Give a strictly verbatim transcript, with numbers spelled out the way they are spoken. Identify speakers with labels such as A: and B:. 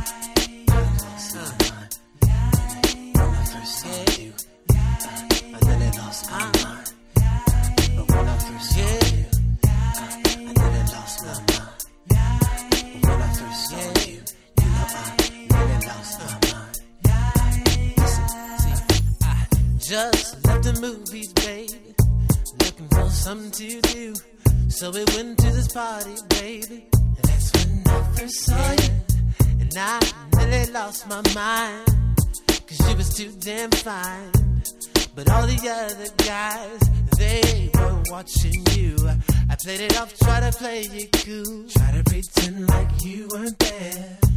A: lost my mind. When I first saw you, I nearly lost my mind. But when I first saw you, I nearly lost my mind. But when I first saw you, you know I nearly lost my mind. Listen, see, I just left the movies, baby, looking for something to do. So we went to this party, baby, and that's when I first saw you. And I nearly lost my mind, cause you was too damn fine. But all the other guys, they were watching you. I played it off, tried to play it cool, try to pretend like you weren't there.